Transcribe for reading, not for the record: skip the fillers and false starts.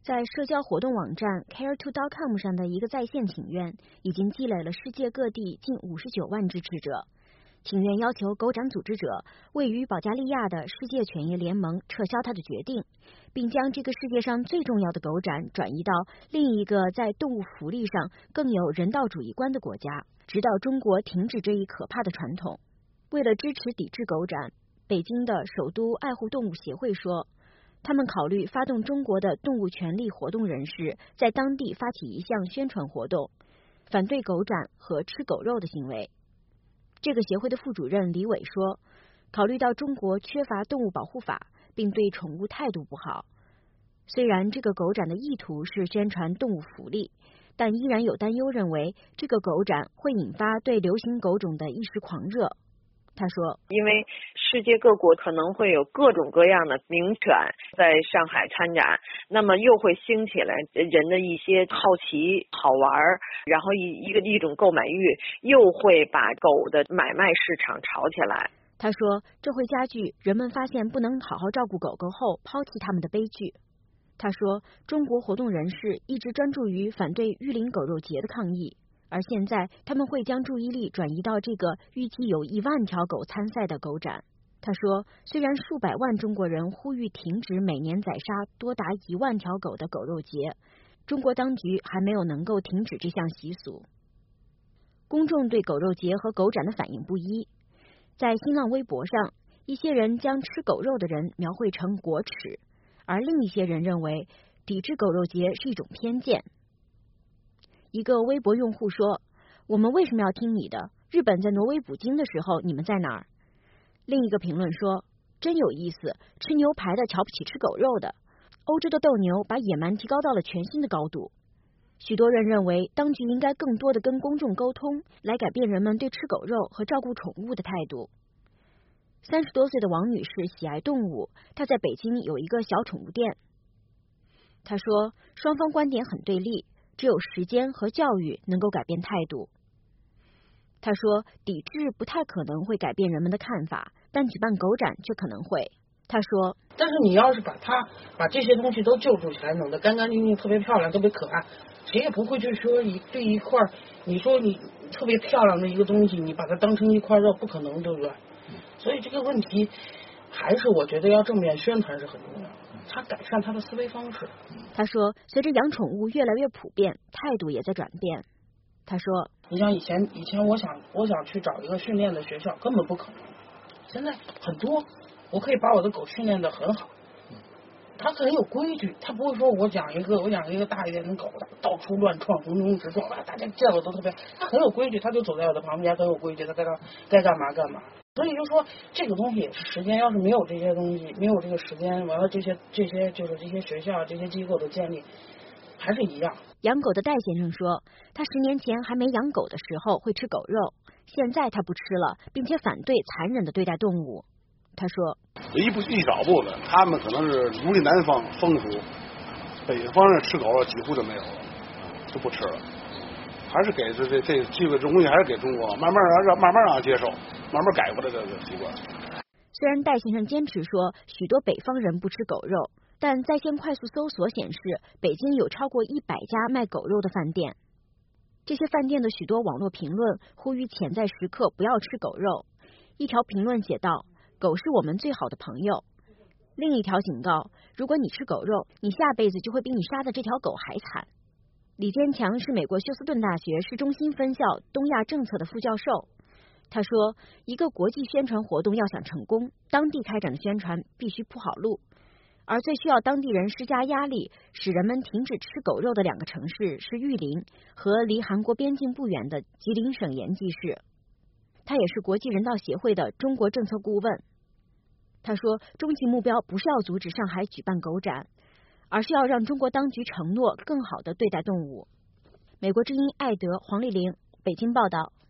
在社交活动网站 care2.com 上的一个在线请愿，已经积累了世界各地近59万支持者。请愿要求狗展组织者位于保加利亚的世界犬业联盟撤销他的决定，并将这个世界上最重要的狗展转移到另一个在动物福利上更有人道主义观的国家，直到中国停止这一可怕的传统。为了支持抵制狗展，北京的首都爱护动物协会说，他们考虑发动中国的动物权利活动人士在当地发起一项宣传活动，反对狗展和吃狗肉的行为。这个协会的副主任李伟说，考虑到中国缺乏动物保护法，并对宠物态度不好，虽然这个狗展的意图是宣传动物福利，但依然有担忧认为这个狗展会引发对流行狗种的一时狂热。他说， 因为世界各国可能会有各种各样的名犬在上海参展，那么又会兴起来人的一些好奇好玩，然后一种购买欲，又会把狗的买卖市场炒起来。 他说，这会加剧人们发现不能好好照顾狗狗后抛弃他们的悲剧。他说，中国活动人士一直专注于反对玉林狗肉节的抗议，而现在他们会将注意力转移到这个预计有1万条狗参赛的狗展。他说，虽然数百万中国人呼吁停止每年宰杀多达1万条狗的狗肉节，中国当局还没有能够停止这项习俗。公众对狗肉节和狗展的反应不一，在新浪微博上，一些人将吃狗肉的人描绘成国耻，而另一些人认为抵制狗肉节是一种偏见。一个微博用户说，我们为什么要听你的？日本在挪威捕鲸的时候，你们在哪儿？另一个评论说，真有意思，吃牛排的瞧不起吃狗肉的。欧洲的斗牛把野蛮提高到了全新的高度。许多人认为当局应该更多的跟公众沟通，来改变人们对吃狗肉和照顾宠物的态度。30多岁的王女士喜爱动物，她在北京有一个小宠物店。她说，双方观点很对立，只有时间和教育能够改变态度。他说，抵制不太可能会改变人们的看法，但举办狗展却可能会。他说， 但是你要是把这些东西都救助起来，弄得干干净净，特别漂亮，特别可爱，谁也不会去说对一块，你说你特别漂亮的一个东西，你把它当成一块肉，不可能，对不对？所以这个问题还是我觉得要正面宣传是很重要的，他改善他的思维方式。 他说，随着养宠物越来越普遍，态度也在转变。他说， 你像以前我想去找一个训练的学校，根本不可能。现在很多，我可以把我的狗训练得很好，它很有规矩，它不会说我养一个大一点的狗，它到处乱撞，横冲直撞，大家见了都特别，它很有规矩，它就走在我的旁边，很有规矩，它该干嘛干嘛。所以就说这个东西也是时间，要是没有这些东西，没有这个时间，完了这些就是这些学校这些机构的建立，还是一样。 养狗的戴先生说，他10年前还没养狗的时候会吃狗肉，现在他不吃了，并且反对残忍的对待动物。他说， 一少部分，他们可能是奴隶南方风俗，北方人吃狗肉几乎就没有了，就不吃了。还是给这个东西还是给中国慢慢让他接受，慢慢改过来这个习惯。 虽然戴先生坚持说许多北方人不吃狗肉，但在线快速搜索显示，北京有超过100家卖狗肉的饭店。这些饭店的许多网络评论呼吁潜在食客不要吃狗肉。一条评论写道，狗是我们最好的朋友。另一条警告，如果你吃狗肉，你下辈子就会比你杀的这条狗还惨。李坚强是美国休斯顿大学市中心分校东亚政策的副教授。他说，一个国际宣传活动要想成功，当地开展的宣传必须铺好路，而最需要当地人施加压力，使人们停止吃狗肉的2个城市是玉林和离韩国边境不远的吉林省延吉市。他也是国际人道协会的中国政策顾问。他说，终极目标不是要阻止上海举办狗展，而是要让中国当局承诺更好地对待动物。美国之音艾德、黄丽玲，北京报道。